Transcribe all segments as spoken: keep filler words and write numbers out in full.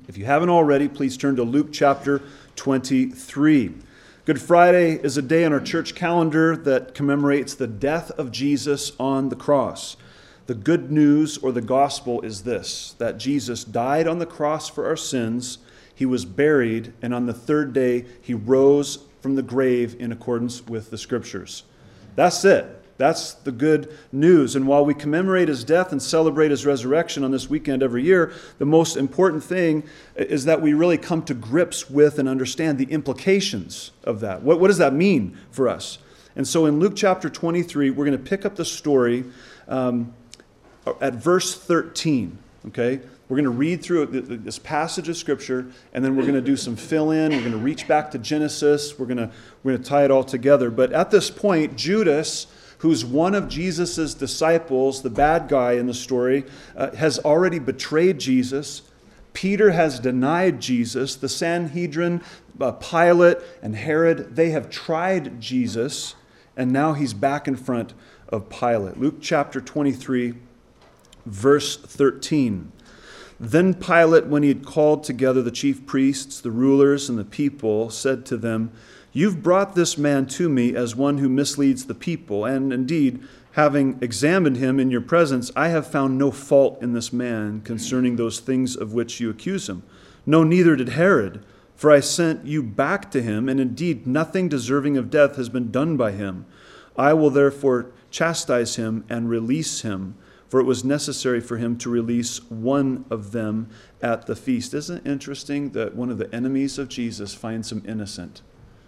If you haven't already, please turn to Luke chapter twenty-three. Good Friday is a day on our church calendar that commemorates the death of Jesus on the cross. The good news or the gospel is this, that Jesus died on the cross for our sins, he was buried, and on the third day he rose from the grave in accordance with the scriptures. That's it. That's the good news. And while we commemorate his death and celebrate his resurrection on this weekend every year, the most important thing is that we really come to grips with and understand the implications of that. What, what does that mean for us? And so in Luke chapter twenty-three, we're going to pick up the story um, at verse thirteen, okay? We're going to read through this passage of Scripture, and then we're going to do some fill-in. We're going to reach back to Genesis. We're going to, we're going to tie it all together. But at this point, Judas, who's one of Jesus' disciples, the bad guy in the story, uh, has already betrayed Jesus. Peter has denied Jesus. The Sanhedrin, uh, Pilate, and Herod, they have tried Jesus, and now he's back in front of Pilate. Luke chapter twenty-three, verse thirteen. Then Pilate, when he had called together the chief priests, the rulers, and the people, said to them, "You've brought this man to me as one who misleads the people, and indeed, having examined him in your presence, I have found no fault in this man concerning those things of which you accuse him. No, neither did Herod, for I sent you back to him, and indeed nothing deserving of death has been done by him. I will therefore chastise him and release him, for it was necessary for him to release one of them at the feast." Isn't it interesting that one of the enemies of Jesus finds him innocent?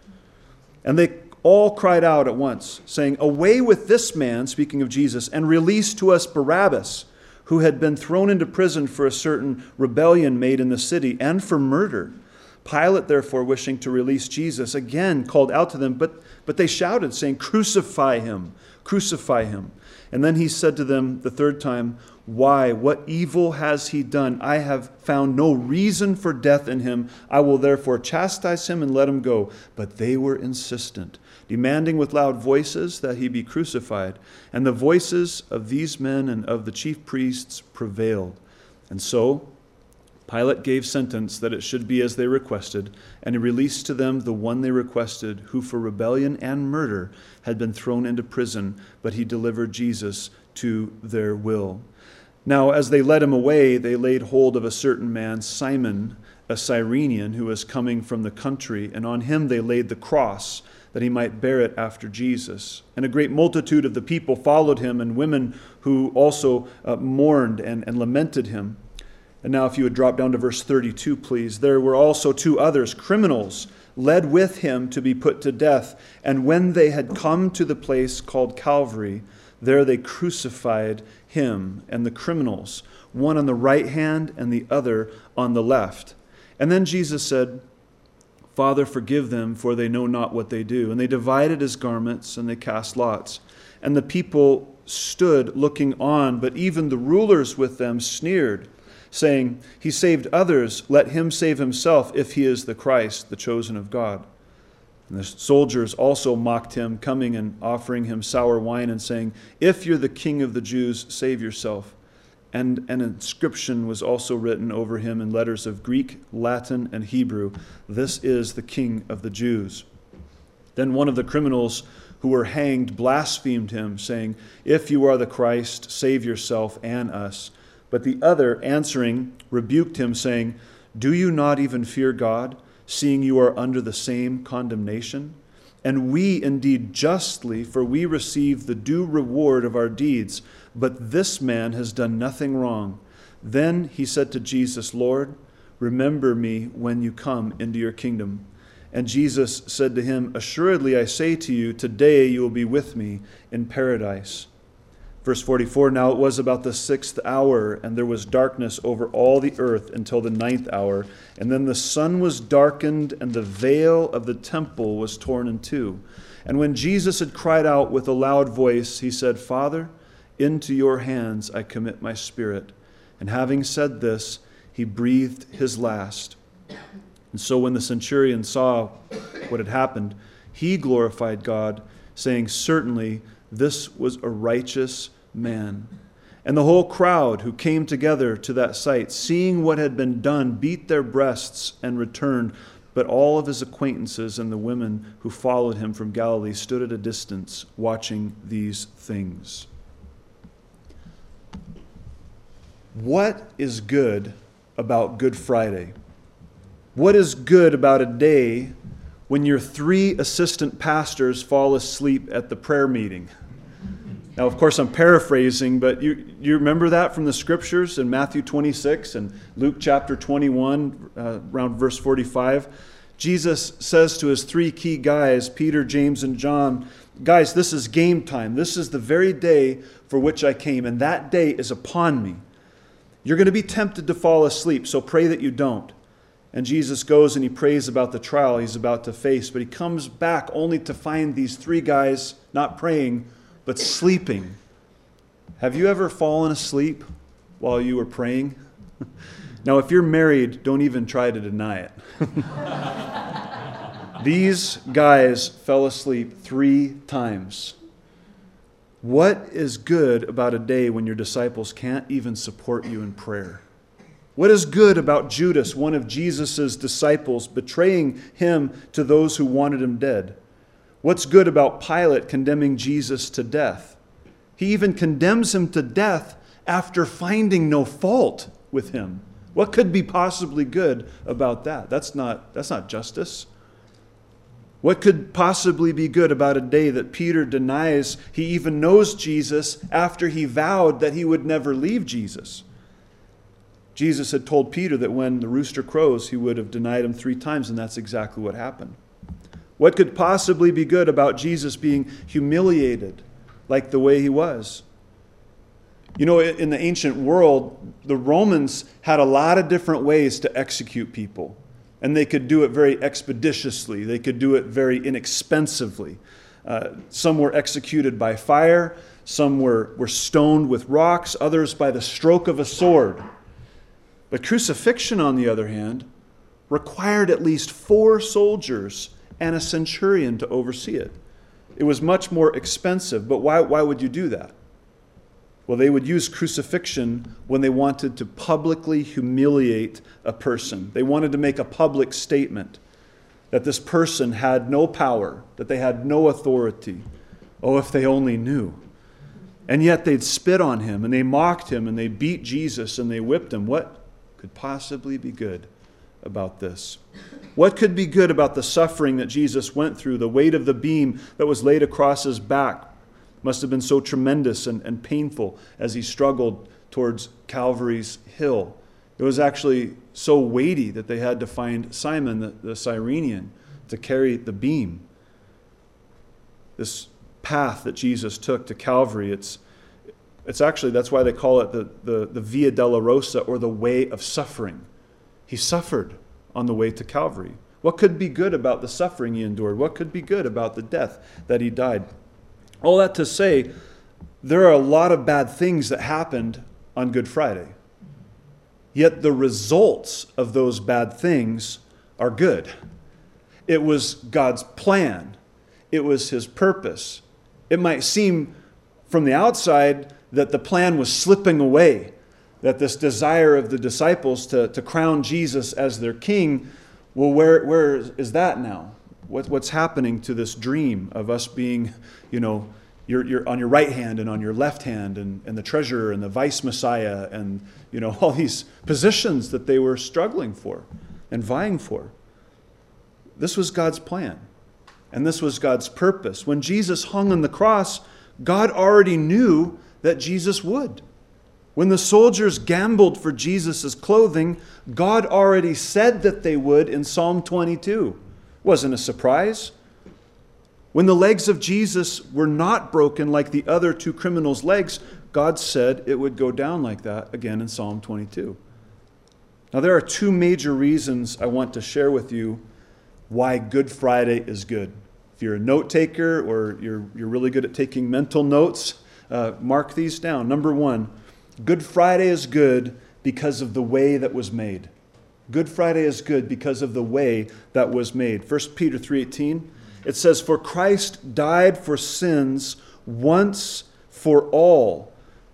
And they all cried out at once, saying, "Away with this man," speaking of Jesus, "and release to us Barabbas, who had been thrown into prison for a certain rebellion made in the city, and for murder." Pilate, therefore, wishing to release Jesus, again called out to them, but, but they shouted, saying, "Crucify him, crucify him." And then he said to them the third time, "Why? What evil has he done? I have found no reason for death in him. I will therefore chastise him and let him go." But they were insistent, demanding with loud voices that he be crucified. And the voices of these men and of the chief priests prevailed. And so Pilate gave sentence that it should be as they requested, and he released to them the one they requested, who for rebellion and murder had been thrown into prison, but he delivered Jesus to their will. Now, as they led him away, they laid hold of a certain man, Simon, a Cyrenian, who was coming from the country, and on him they laid the cross, that he might bear it after Jesus. And a great multitude of the people followed him, and women who also uh, mourned and, and lamented him. And now if you would drop down to verse thirty-two, please. There were also two others, criminals, led with him to be put to death. And when they had come to the place called Calvary, there they crucified him and the criminals, one on the right hand and the other on the left. And then Jesus said, "Father, forgive them, for they know not what they do." And they divided his garments, and they cast lots. And the people stood looking on, but even the rulers with them sneered, saying, "He saved others, let him save himself, if he is the Christ, the chosen of God." And the soldiers also mocked him, coming and offering him sour wine and saying, "If you're the king of the Jews, save yourself." And an inscription was also written over him in letters of Greek, Latin, and Hebrew, "This is the King of the Jews." Then one of the criminals who were hanged blasphemed him, saying, "If you are the Christ, save yourself and us." But the other, answering, rebuked him, saying, "Do you not even fear God, seeing you are under the same condemnation? And we indeed justly, for we receive the due reward of our deeds, but this man has done nothing wrong." Then he said to Jesus, "Lord, remember me when you come into your kingdom." And Jesus said to him, "Assuredly I say to you, today you will be with me in paradise." Verse forty-four, now it was about the sixth hour, and there was darkness over all the earth until the ninth hour. And then the sun was darkened, and the veil of the temple was torn in two. And when Jesus had cried out with a loud voice, he said, "Father, into your hands I commit my spirit." And having said this, he breathed his last. And so when the centurion saw what had happened, he glorified God, saying, "Certainly this was a righteous man." And the whole crowd who came together to that sight, seeing what had been done, beat their breasts and returned. But all of his acquaintances and the women who followed him from Galilee stood at a distance, watching these things. What is good about Good Friday? What is good about a day when your three assistant pastors fall asleep at the prayer meeting? Now, of course, I'm paraphrasing, but you, you remember that from the scriptures in Matthew twenty-six and Luke chapter twenty-one, uh, around verse forty-five. Jesus says to his three key guys, Peter, James, and John, guys, this is game time. This is the very day for which I came, and that day is upon me. You're going to be tempted to fall asleep, so pray that you don't. And Jesus goes and he prays about the trial he's about to face, but he comes back only to find these three guys not praying, but sleeping. Have you ever fallen asleep while you were praying? Now, if you're married, don't even try to deny it. These guys fell asleep three times. What is good about a day when your disciples can't even support you in prayer? What is good about Judas, one of Jesus' disciples, betraying him to those who wanted him dead? What's good about Pilate condemning Jesus to death? He even condemns him to death after finding no fault with him. What could be possibly good about that? That's not, that's not justice. What could possibly be good about a day that Peter denies he even knows Jesus after he vowed that he would never leave Jesus? Jesus had told Peter that when the rooster crows, he would have denied him three times, and that's exactly what happened. What could possibly be good about Jesus being humiliated like the way he was? You know, in the ancient world, the Romans had a lot of different ways to execute people. And they could do it very expeditiously. They could do it very inexpensively. Uh, some were executed by fire. Some were, were stoned with rocks. Others by the stroke of a sword. But crucifixion, on the other hand, required at least four soldiers and a centurion to oversee it. It was much more expensive, but why, why would you do that? Well, they would use crucifixion when they wanted to publicly humiliate a person. They wanted to make a public statement that this person had no power, that they had no authority. Oh, if they only knew. And yet they'd spit on him, and they mocked him, and they beat Jesus, and they whipped him. What could possibly be good about this? What could be good about the suffering that Jesus went through, the weight of the beam that was laid across his back? Must have been so tremendous and, and painful as he struggled towards Calvary's hill. It was actually so weighty that they had to find Simon, the, the Cyrenian, to carry the beam. This path that Jesus took to Calvary, it's it's actually, that's why they call it the, the, the Via Dolorosa, or the way of suffering. He suffered on the way to Calvary. What could be good about the suffering he endured? What could be good about the death that he died? All that to say, there are a lot of bad things that happened on Good Friday. Yet the results of those bad things are good. It was God's plan. It was his purpose. It might seem from the outside that the plan was slipping away, that this desire of the disciples to, to crown Jesus as their king, well, where, where is that now? What, what's happening to this dream of us being, you know, you're, you're on your right hand and on your left hand, and, and the treasurer and the vice messiah, and, you know, all these positions that they were struggling for and vying for. This was God's plan, and this was God's purpose. When Jesus hung on the cross, God already knew that Jesus would. When the soldiers gambled for Jesus' clothing, God already said that they would in Psalm twenty-two. Wasn't a surprise. When the legs of Jesus were not broken like the other two criminals' legs, God said it would go down like that again in Psalm twenty-two. Now, there are two major reasons I want to share with you why Good Friday is good. If you're a note taker, or you're, you're really good at taking mental notes, uh, mark these down. Number one, Good Friday is good because of the way that was made. Good Friday is good because of the way that was made. First Peter three eighteen, it says, "For Christ died for sins once for all,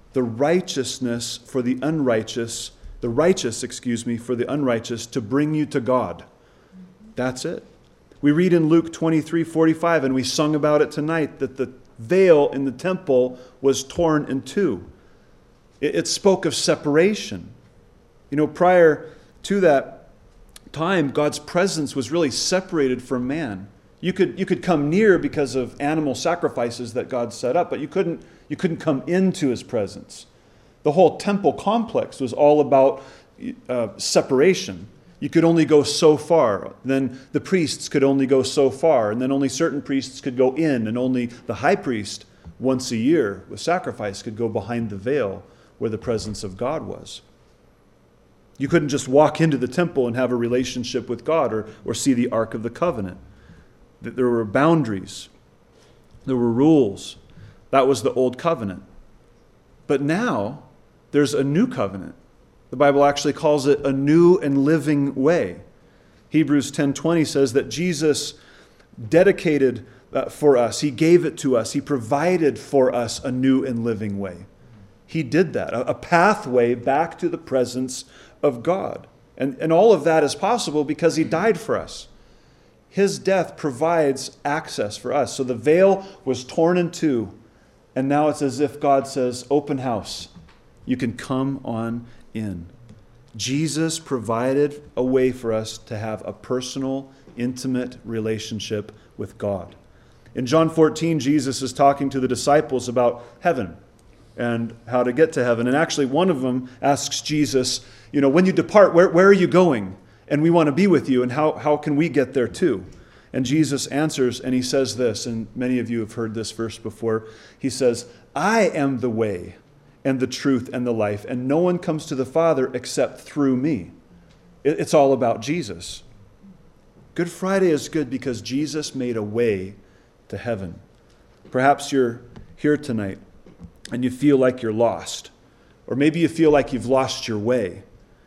the righteousness for the unrighteous, the righteous, excuse me, for the unrighteous to bring you to God. That's it. We read in Luke twenty-three forty-five, and we sung about it tonight, that the veil in the temple was torn in two. It, it spoke of separation. You know, prior to that time, God's presence was really separated from man. You could you could come near because of animal sacrifices that God set up, but you couldn't you couldn't come into his presence. The whole temple complex was all about uh, separation. You could only go so far. Then the priests could only go so far, and then only certain priests could go in, and only the high priest once a year with sacrifice could go behind the veil where the presence of God was. You couldn't just walk into the temple and have a relationship with God or, or see the Ark of the Covenant. There were boundaries. There were rules. That was the old covenant. But now there's a new covenant. The Bible actually calls it a new and living way. Hebrews ten twenty says that Jesus dedicated uh, for us. He gave it to us. He provided for us a new and living way. He did that, a, a pathway back to the presence of God. And, and all of that is possible because he died for us. His death provides access for us. So the veil was torn in two, and now it's as if God says, open house. You can come on in. Jesus provided a way for us to have a personal, intimate relationship with God. In John fourteen, Jesus is talking to the disciples about heaven and how to get to heaven. And actually, one of them asks Jesus, you know, when you depart, where, where are you going? And we want to be with you, and how, how can we get there too? And Jesus answers, and he says this, and many of you have heard this verse before. He says, I am the way and the truth and the life, and no one comes to the Father except through me. It's all about Jesus. Good Friday is good because Jesus made a way to heaven. Perhaps you're here tonight and you feel like you're lost, or maybe you feel like you've lost your way.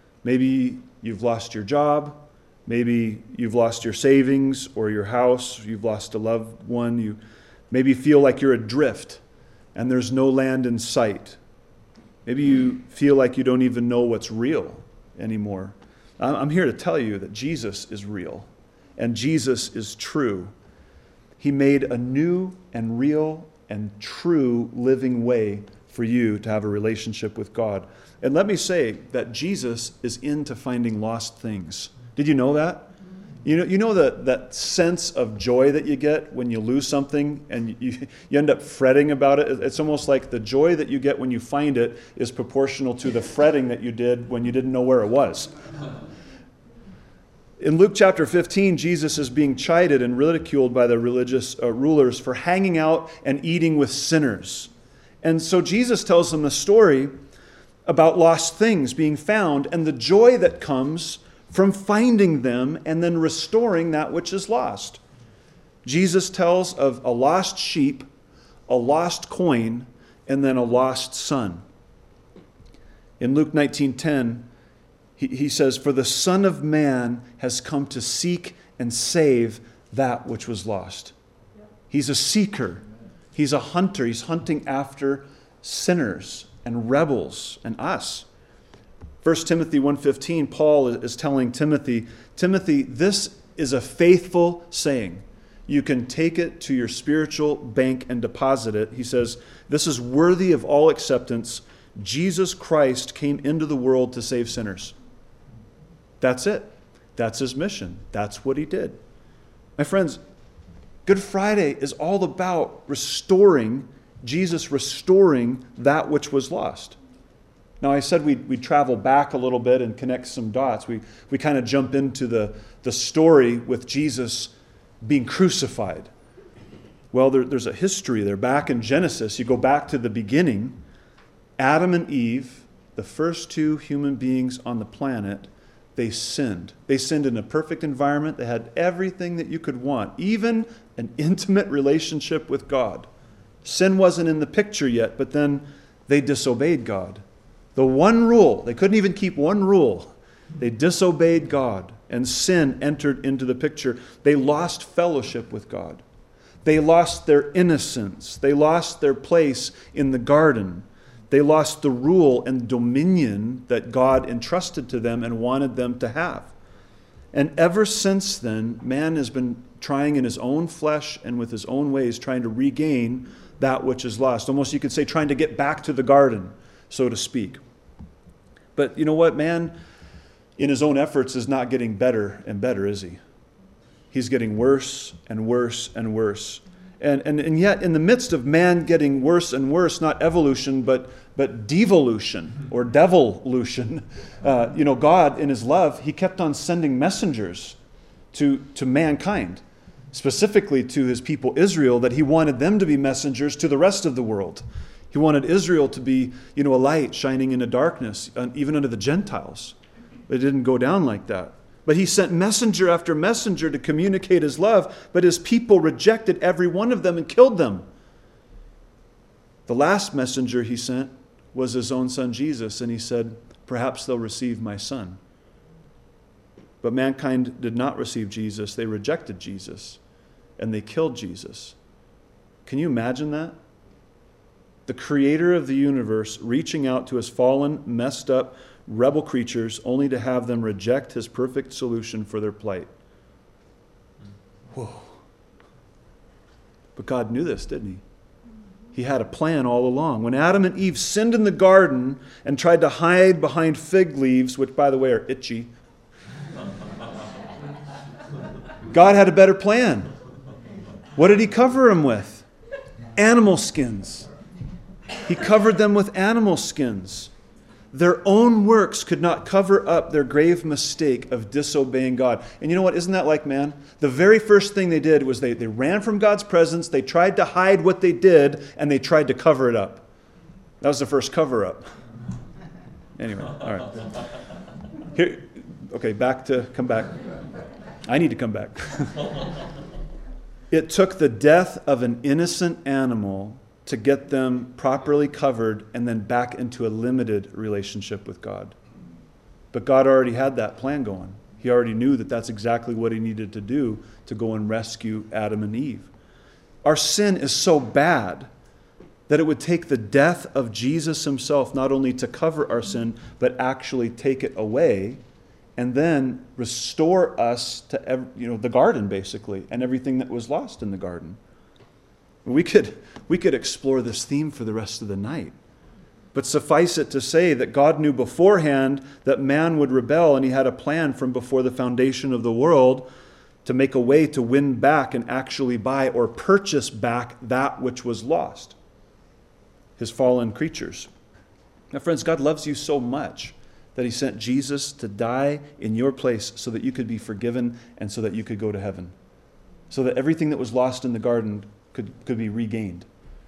Maybe you've lost your job. Maybe you've lost your savings or your house. You've lost a loved one. You maybe feel like you're adrift and there's no land in sight. Maybe you feel like you don't even know what's real anymore. I'm here to tell you that Jesus is real and Jesus is true. He made a new and real and true living way for you to have a relationship with God. And let me say that Jesus is into finding lost things. Did you know that? You know, you know that, that sense of joy that you get when you lose something and you, you end up fretting about it? It's almost like the joy that you get when you find it is proportional to the fretting that you did when you didn't know where it was. In Luke chapter fifteen, Jesus is being chided and ridiculed by the religious uh, rulers for hanging out and eating with sinners. And so Jesus tells them a story about lost things being found and the joy that comes from finding them and then restoring that which is lost. Jesus tells of a lost sheep, a lost coin, and then a lost son. In Luke nineteen ten, he, he says, "For the Son of Man has come to seek and save that which was lost." He's a seeker. He's a hunter. He's hunting after sinners and rebels and us. First Timothy one fifteen, Paul is telling Timothy, Timothy, this is a faithful saying. You can take it to your spiritual bank and deposit it. He says, this is worthy of all acceptance. Jesus Christ came into the world to save sinners. That's it. That's his mission. That's what he did. My friends, Good Friday is all about restoring, Jesus restoring that which was lost. Now, I said we'd, we'd travel back a little bit and connect some dots. We, we kind of jump into the, the story with Jesus being crucified. Well, there, there's a history there. Back in Genesis, you go back to the beginning. Adam and Eve, the first two human beings on the planet, they sinned. They sinned in a perfect environment. They had everything that you could want, even an intimate relationship with God. Sin wasn't in the picture yet, but then they disobeyed God. The one rule, they couldn't even keep one rule. They disobeyed God, and sin entered into the picture. They lost fellowship with God. They lost their innocence. They lost their place in the garden. They lost the rule and dominion that God entrusted to them and wanted them to have. And ever since then, man has been trying in his own flesh and with his own ways, trying to regain that which is lost. Almost you could say trying to get back to the garden, so to speak. But you know what? Man, in his own efforts, is not getting better and better, is he? He's getting worse and worse and worse. And, and, and yet, in the midst of man getting worse and worse, not evolution, but, but devolution or devolution, uh, you know, God, in his love, he kept on sending messengers to, to mankind, specifically to his people Israel, that he wanted them to be messengers to the rest of the world. He wanted Israel to be, you know, a light shining in the darkness, even unto the Gentiles. But it didn't go down like that. But he sent messenger after messenger to communicate his love, but his people rejected every one of them and killed them. The last messenger he sent was his own son Jesus, and he said, perhaps they'll receive my son. But mankind did not receive Jesus. They rejected Jesus, and they killed Jesus. Can you imagine that? The creator of the universe reaching out to his fallen, messed up, rebel creatures only to have them reject his perfect solution for their plight. Whoa. But God knew this, didn't he? He had a plan all along. When Adam and Eve sinned in the garden and tried to hide behind fig leaves, which, by the way, are itchy, God had a better plan. What did he cover them with? Animal skins. He covered them with animal skins. Their own works could not cover up their grave mistake of disobeying God. And you know what? Isn't that like man? The very first thing they did was they, they ran from God's presence, they tried to hide what they did, and they tried to cover it up. That was the first cover-up. Anyway, all right. Here, okay, back to, come back. I need to come back. It took the death of an innocent animal to get them properly covered and then back into a limited relationship with God. But God already had that plan going. He already knew that that's exactly what he needed to do to go and rescue Adam and Eve. Our sin is so bad that it would take the death of Jesus himself not only to cover our sin, but actually take it away and then restore us to ev- you know, the garden, basically, and everything that was lost in the garden. We could, we could explore this theme for the rest of the night. But suffice it to say that God knew beforehand that man would rebel, and he had a plan from before the foundation of the world to make a way to win back and actually buy or purchase back that which was lost, his fallen creatures. Now, friends, God loves you so much that he sent Jesus to die in your place so that you could be forgiven and so that you could go to heaven. So that everything that was lost in the garden could, could be regained.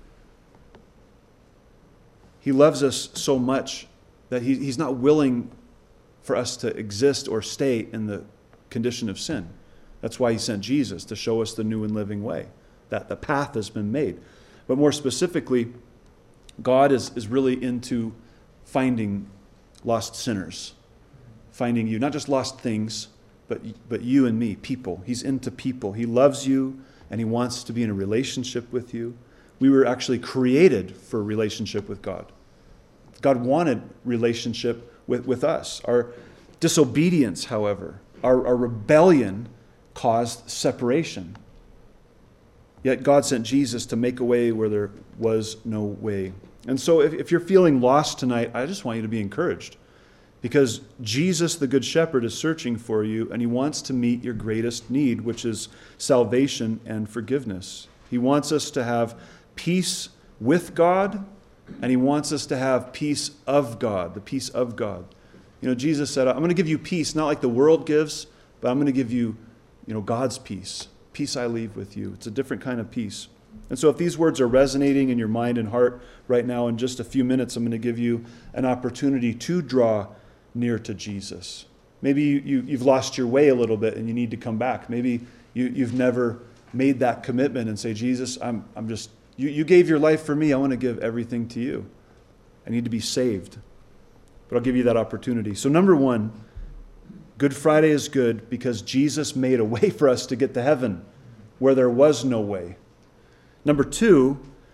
He loves us so much that he, he's not willing for us to exist or stay in the condition of sin. That's why he sent Jesus, to show us the new and living way, that the path has been made. But more specifically, God is, is really into finding lost sinners, finding you, not just lost things, but, but you and me, people. He's into people. He loves you, and he wants to be in a relationship with you. We were actually created for a relationship with God. God wanted relationship with, with us. Our disobedience, however, our, our rebellion caused separation. Yet God sent Jesus to make a way where there was no way. And so if, if you're feeling lost tonight, I just want you to be encouraged. Because Jesus, the Good Shepherd, is searching for you, and he wants to meet your greatest need, which is salvation and forgiveness. He wants us to have peace with God, and he wants us to have peace of God, the peace of God. You know, Jesus said, I'm going to give you peace, not like the world gives, but I'm going to give you, you know, God's peace. Peace I leave with you. It's a different kind of peace. And so if these words are resonating in your mind and heart right now, in just a few minutes, I'm going to give you an opportunity to draw near to Jesus. Maybe you, you, you've lost your way a little bit and you need to come back. Maybe you, you've never made that commitment and say, Jesus, I'm, I'm just, you, you gave your life for me. I want to give everything to you. I need to be saved. But I'll give you that opportunity. So number one, Good Friday is good because Jesus made a way for us to get to heaven where there was no way. Number two,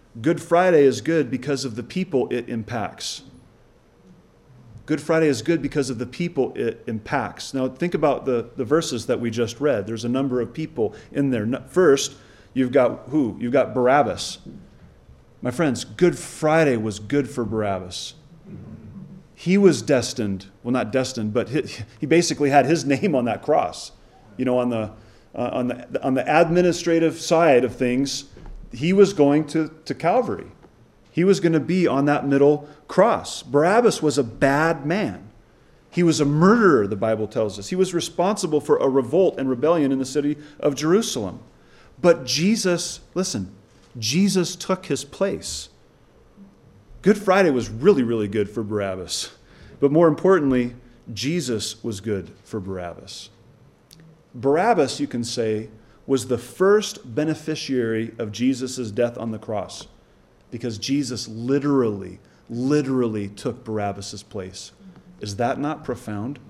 Good Friday is good because of the people it impacts. Good Friday is good because of the people it impacts. Now think about the, the verses that we just read. There's a number of people in there. First, you've got who? You've got Barabbas. My friends, Good Friday was good for Barabbas. He was destined, well not destined, but he, he basically had his name on that cross. You know, on the, uh, on the, on the administrative side of things, he was going to, to Calvary. He was going to be on that middle cross. Barabbas was a bad man. He was a murderer, the Bible tells us. He was responsible for a revolt and rebellion in the city of Jerusalem. But Jesus, listen, Jesus took his place. Good Friday was really, really good for Barabbas. But more importantly, Jesus was good for Barabbas. Barabbas, you can say, was the first beneficiary of Jesus' death on the cross, because Jesus literally, literally took Barabbas' place. Is that not profound?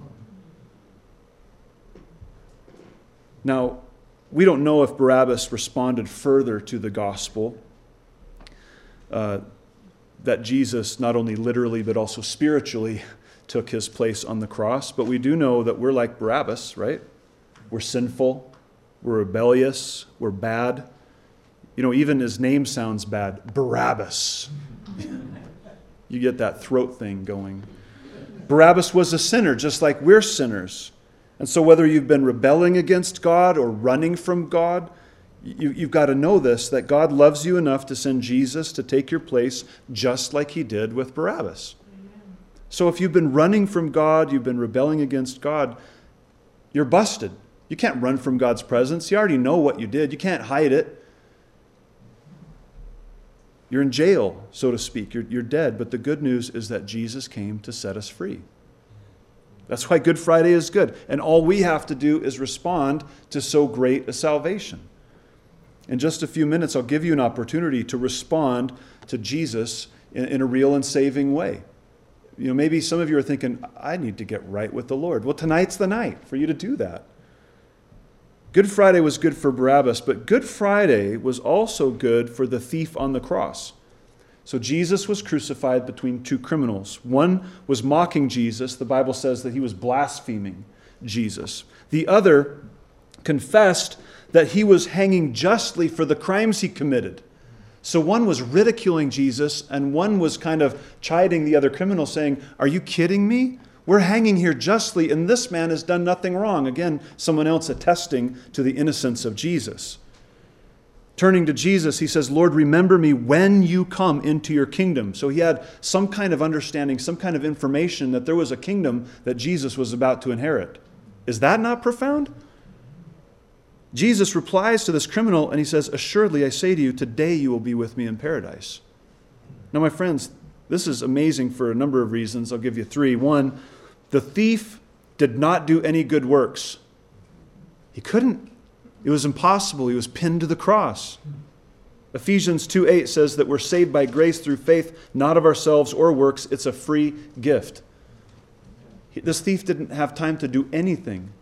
Now, we don't know if Barabbas responded further to the gospel, uh, that Jesus not only literally but also spiritually took his place on the cross, but we do know that we're like Barabbas, right? We're sinful. We're rebellious, we're bad. You know, even his name sounds bad. Barabbas. You get that throat thing going. Barabbas was a sinner, just like we're sinners. And so whether you've been rebelling against God or running from God, you, you've got to know this, that God loves you enough to send Jesus to take your place, just like he did with Barabbas. Amen. So if you've been running from God, you've been rebelling against God, you're busted. You can't run from God's presence. You already know what you did. You can't hide it. You're in jail, so to speak. You're, you're dead. But the good news is that Jesus came to set us free. That's why Good Friday is good. And all we have to do is respond to so great a salvation. In just a few minutes, I'll give you an opportunity to respond to Jesus in, in a real and saving way. You know, maybe some of you are thinking, I need to get right with the Lord. Well, tonight's the night for you to do that. Good Friday was good for Barabbas, but Good Friday was also good for the thief on the cross. So Jesus was crucified between two criminals. One was mocking Jesus. The Bible says that he was blaspheming Jesus. The other confessed that he was hanging justly for the crimes he committed. So one was ridiculing Jesus, and one was kind of chiding the other criminal, saying, "Are you kidding me? We're hanging here justly, and this man has done nothing wrong." Again, someone else attesting to the innocence of Jesus. Turning to Jesus, he says, "Lord, remember me when you come into your kingdom." So he had some kind of understanding, some kind of information that there was a kingdom that Jesus was about to inherit. Is that not profound? Jesus replies to this criminal, and he says, "Assuredly, I say to you, today you will be with me in paradise." Now, my friends, this is amazing for a number of reasons. I'll give you three. One, the thief did not do any good works. He couldn't. It was impossible. He was pinned to the cross. Ephesians two eight says that we're saved by grace through faith, not of ourselves or works. It's a free gift. This thief didn't have time to do anything.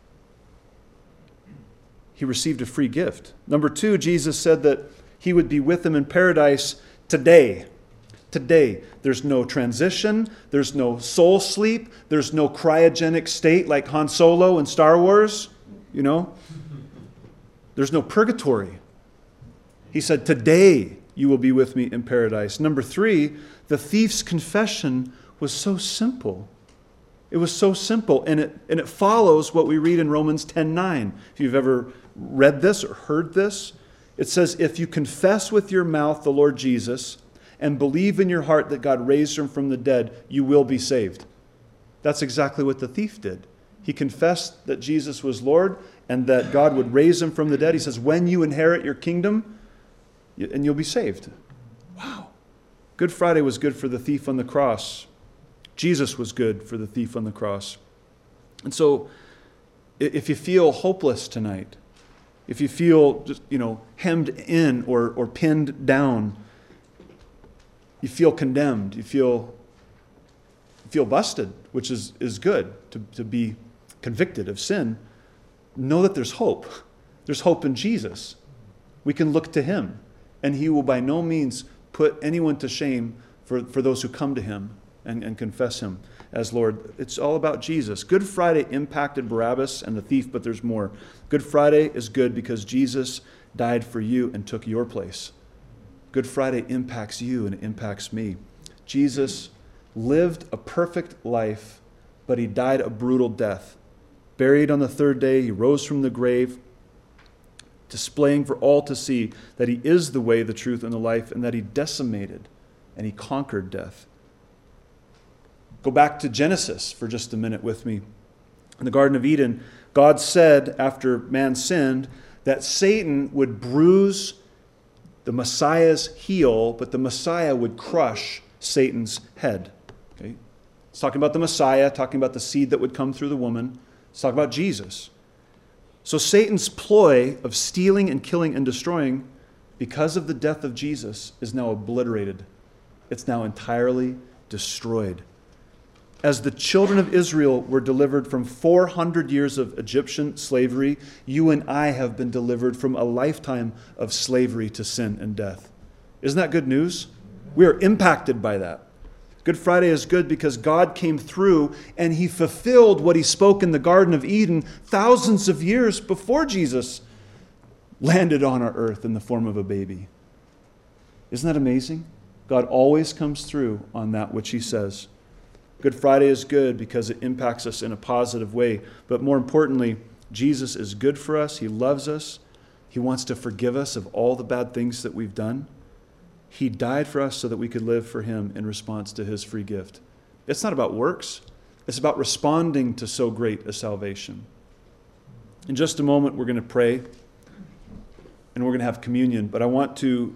He received a free gift. Number two, Jesus said that he would be with them in paradise today. Today. There's no transition. There's no soul sleep. There's no cryogenic state like Han Solo in Star Wars. You know? There's no purgatory. He said, today you will be with me in paradise. Number three, the thief's confession was so simple. It was so simple, and it, and it follows what we read in Romans ten nine. If you've ever read this or heard this, it says, if you confess with your mouth the Lord Jesus and believe in your heart that God raised him from the dead, you will be saved. That's exactly what the thief did. He confessed that Jesus was Lord and that God would raise him from the dead. He says, when you inherit your kingdom, and you'll be saved. Wow. Good Friday was good for the thief on the cross. Jesus was good for the thief on the cross. And so, if you feel hopeless tonight, if you feel just, you know, hemmed in or, or pinned down, you feel condemned, you feel you feel busted, which is, is good, to, to be convicted of sin, know that there's hope. There's hope in Jesus. We can look to him. and he will by no means put anyone to shame for, for those who come to him and, and confess him as Lord. It's all about Jesus. Good Friday impacted Barabbas and the thief, but there's more. Good Friday is good because Jesus died for you and took your place. Good Friday impacts you and it impacts me. Jesus lived a perfect life, but he died a brutal death. Buried on the third day, he rose from the grave, displaying for all to see that he is the way, the truth, and the life, and that he decimated and he conquered death. Go back to Genesis for just a minute with me. In the Garden of Eden, God said after man sinned that Satan would bruise the Messiah's heel, but the Messiah would crush Satan's head. Okay? It's talking about the Messiah, talking about the seed that would come through the woman. It's talking about Jesus. So Satan's ploy of stealing and killing and destroying, because of the death of Jesus, is now obliterated. It's now entirely destroyed. As the children of Israel were delivered from four hundred years of Egyptian slavery, you and I have been delivered from a lifetime of slavery to sin and death. Isn't that good news? We are impacted by that. Good Friday is good because God came through and he fulfilled what he spoke in the Garden of Eden thousands of years before Jesus landed on our earth in the form of a baby. Isn't that amazing? God always comes through on that which he says. Good Friday is good because it impacts us in a positive way. But more importantly, Jesus is good for us. He loves us. He wants to forgive us of all the bad things that we've done. He died for us so that we could live for him in response to his free gift. It's not about works. It's about responding to so great a salvation. In just a moment, we're going to pray and we're going to have communion. But I want to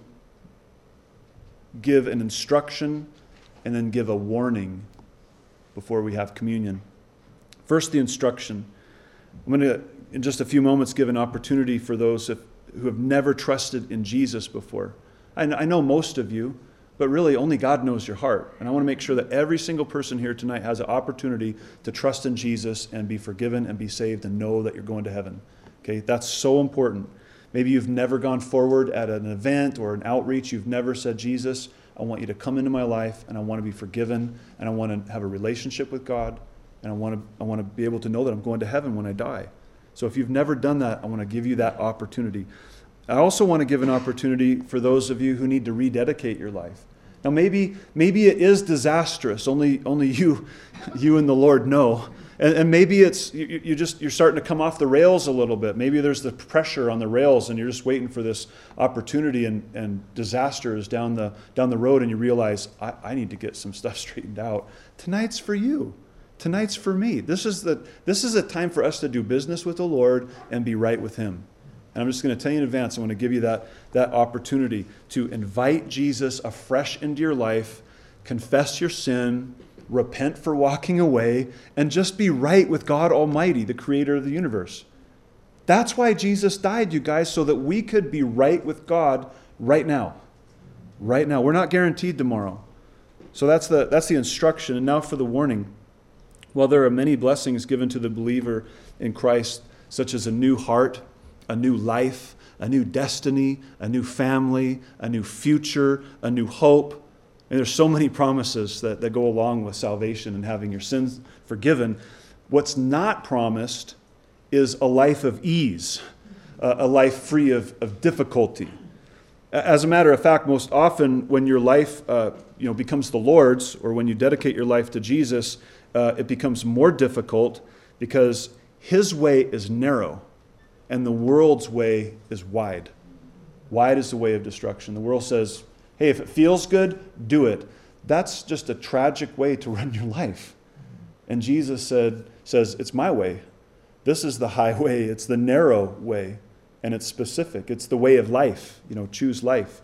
give an instruction and then give a warning before we have communion. First, the instruction. I'm going to, in just a few moments, give an opportunity for those who have never trusted in Jesus before. I know most of you, but really only God knows your heart. And I want to make sure that every single person here tonight has an opportunity to trust in Jesus and be forgiven and be saved and know that you're going to heaven. Okay, that's so important. Maybe you've never gone forward at an event or an outreach. You've never said, Jesus, I want you to come into my life and I want to be forgiven and I want to have a relationship with God and I want to, I want to be able to know that I'm going to heaven when I die. So if you've never done that, I want to give you that opportunity. I also want to give an opportunity for those of you who need to rededicate your life. Now maybe maybe it is disastrous. Only only you you and the Lord know. And, and maybe it's you, you just you're starting to come off the rails a little bit. Maybe there's the pressure on the rails and you're just waiting for this opportunity and, and disaster is down the down the road and you realize I, I need to get some stuff straightened out. Tonight's for you. Tonight's for me. This is the this is a time for us to do business with the Lord and be right with him. And I'm just going to tell you in advance, I want to give you that, that opportunity to invite Jesus afresh into your life, confess your sin, repent for walking away, and just be right with God Almighty, the creator of the universe. That's why Jesus died, you guys, so that we could be right with God right now. Right now. We're not guaranteed tomorrow. So that's the, that's the instruction. And now for the warning. While there are many blessings given to the believer in Christ, such as a new heart, a new life, a new destiny, a new family, a new future, a new hope. And there's so many promises that, that go along with salvation and having your sins forgiven. What's not promised is a life of ease, uh, a life free of, of difficulty. As a matter of fact, most often when your life uh, you know, becomes the Lord's, or when you dedicate your life to Jesus, uh, it becomes more difficult because his way is narrow. And the world's way is wide. Wide is the way of destruction. The world says, hey, if it feels good, do it. That's just a tragic way to run your life. And Jesus said, says, it's my way. This is the highway. It's the narrow way. And it's specific. It's the way of life. You know, choose life.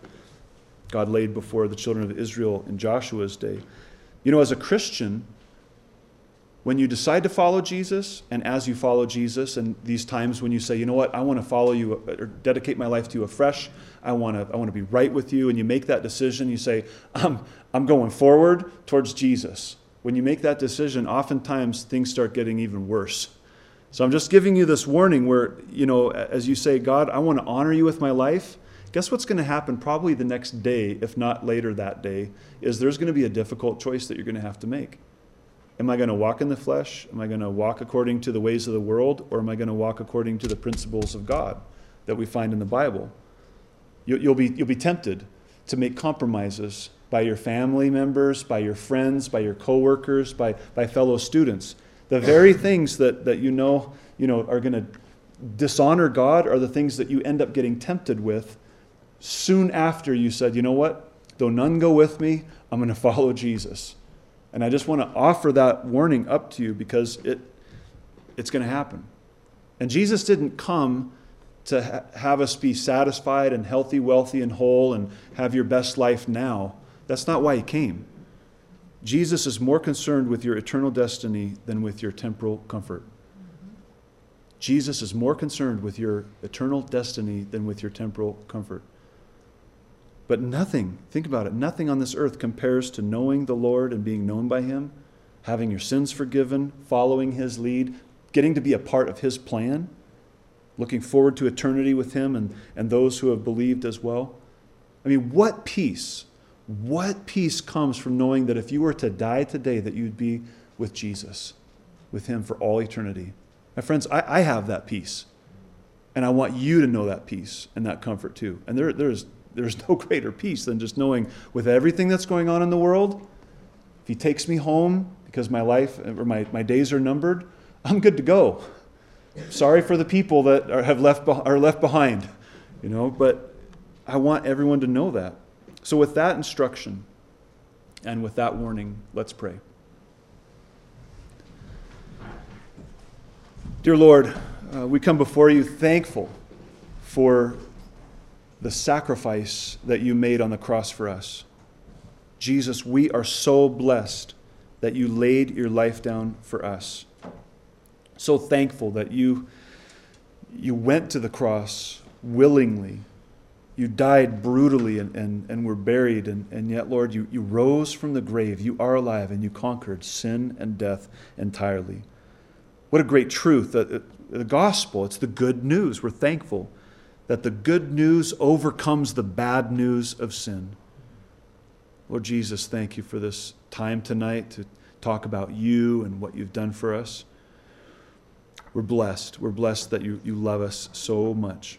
God laid before the children of Israel in Joshua's day. You know, as a Christian, when you decide to follow Jesus, and as you follow Jesus, and these times when you say, you know what, I want to follow you, or dedicate my life to you afresh, I want to I want to be right with you, and you make that decision, you say, I'm, I'm going forward towards Jesus. When you make that decision, oftentimes things start getting even worse. So I'm just giving you this warning where, you know, as you say, God, I want to honor you with my life, guess what's going to happen probably the next day, if not later that day, is there's going to be a difficult choice that you're going to have to make. Am I going to walk in the flesh? Am I going to walk according to the ways of the world? Or am I going to walk according to the principles of God that we find in the Bible? You'll be, you'll be tempted to make compromises by your family members, by your friends, by your coworkers, by, by fellow students. The very things that, that you know, you know are going to dishonor God are the things that you end up getting tempted with soon after you said, you know what? Though none go with me, I'm going to follow Jesus. And I just want to offer that warning up to you because it it's going to happen. And Jesus didn't come to ha- have us be satisfied and healthy, wealthy, and whole and have your best life now. That's not why he came. Jesus is more concerned with your eternal destiny than with your temporal comfort. Jesus is more concerned with your eternal destiny than with your temporal comfort. But nothing, think about it, nothing on this earth compares to knowing the Lord and being known by him, having your sins forgiven, following his lead, getting to be a part of his plan, looking forward to eternity with him and, and those who have believed as well. I mean, what peace, what peace comes from knowing that if you were to die today, that you'd be with Jesus, with him for all eternity. My friends, I, I have that peace. And I want you to know that peace and that comfort too. And there, there's There's no greater peace than just knowing with everything that's going on in the world, if he takes me home because my life or my, my days are numbered, I'm good to go. Sorry for the people that are, have left, are left behind, you know, but I want everyone to know that. So with that instruction and with that warning, let's pray. Dear Lord, uh, we come before you thankful for the sacrifice that you made on the cross for us. Jesus, we are so blessed that you laid your life down for us. So thankful that you, you went to the cross willingly. You died brutally and, and, and were buried, and, and yet, Lord, you, you rose from the grave. You are alive, and you conquered sin and death entirely. What a great truth. The, the gospel, it's the good news. We're thankful that the good news overcomes the bad news of sin. Lord Jesus, thank you for this time tonight to talk about you and what you've done for us. We're blessed. We're blessed that you, you love us so much.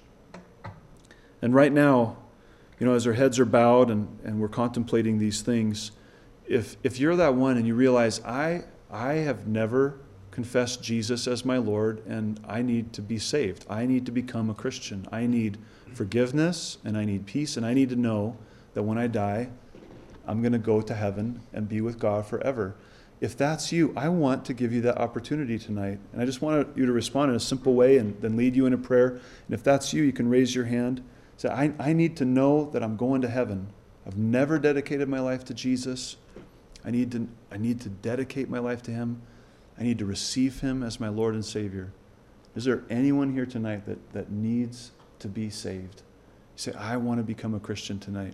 And right now, you know, as our heads are bowed and, and we're contemplating these things, if if you're that one and you realize, I I have never confess Jesus as my Lord, and I need to be saved. I need to become a Christian. I need forgiveness, and I need peace, and I need to know that when I die, I'm going to go to heaven and be with God forever. If that's you, I want to give you that opportunity tonight. And I just want you to respond in a simple way and then lead you in a prayer. And if that's you, you can raise your hand. Say, I, I need to know that I'm going to heaven. I've never dedicated my life to Jesus. I need to, I need to dedicate my life to him. I need to receive him as my Lord and Savior. Is there anyone here tonight that, that needs to be saved? You say, I want to become a Christian tonight.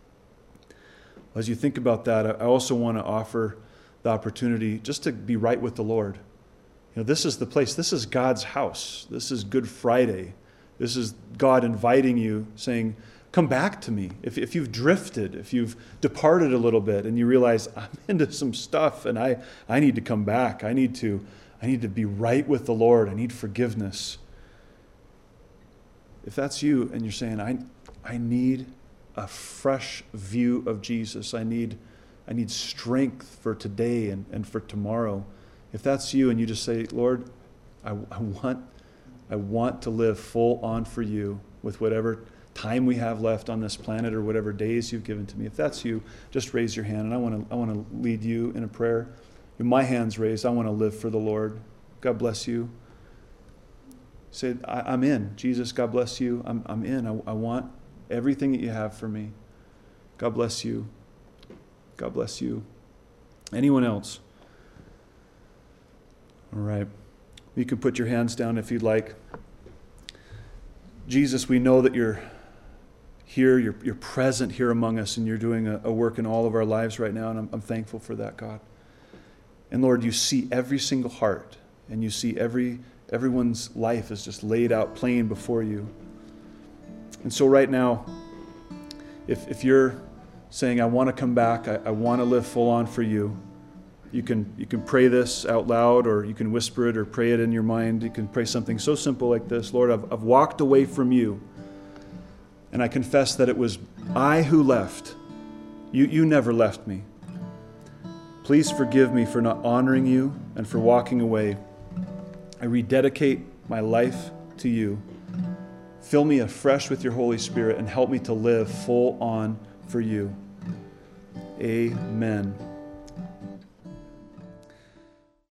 As you think about that, I also want to offer the opportunity just to be right with the Lord. You know, this is the place. This is God's house. This is Good Friday. This is God inviting you, saying, come back to me. If, if you've drifted, if you've departed a little bit and you realize I'm into some stuff and I, I need to come back. I need to, I need to be right with the Lord. I need forgiveness. If that's you and you're saying, I, I need a fresh view of Jesus. I need, I need strength for today and, and for tomorrow. If that's you and you just say, Lord, I, I want, I want to live full on for you with whatever time we have left on this planet or whatever days you've given to me. If that's you, just raise your hand and I want to I want to lead you in a prayer. With my hand's raised, I want to live for the Lord. God bless you. Say, I, I'm in. Jesus, God bless you. I'm I'm in. I, I want everything that you have for me. God bless you. God bless you. Anyone else? All right. You can put your hands down if you'd like. Jesus, we know that you're here, you're, you're present here among us, and you're doing a, a work in all of our lives right now, and I'm, I'm thankful for that, God. And Lord, you see every single heart, and you see every everyone's life is just laid out plain before you. And so right now, if, if you're saying, I want to come back, I, I want to live full on for you, you can, you can pray this out loud, or you can whisper it or pray it in your mind. You can pray something so simple like this: Lord, I've, I've walked away from you, and I confess that it was I who left. You, you never left me. Please forgive me for not honoring you and for walking away. I rededicate my life to you. Fill me afresh with your Holy Spirit and help me to live full on for you. Amen.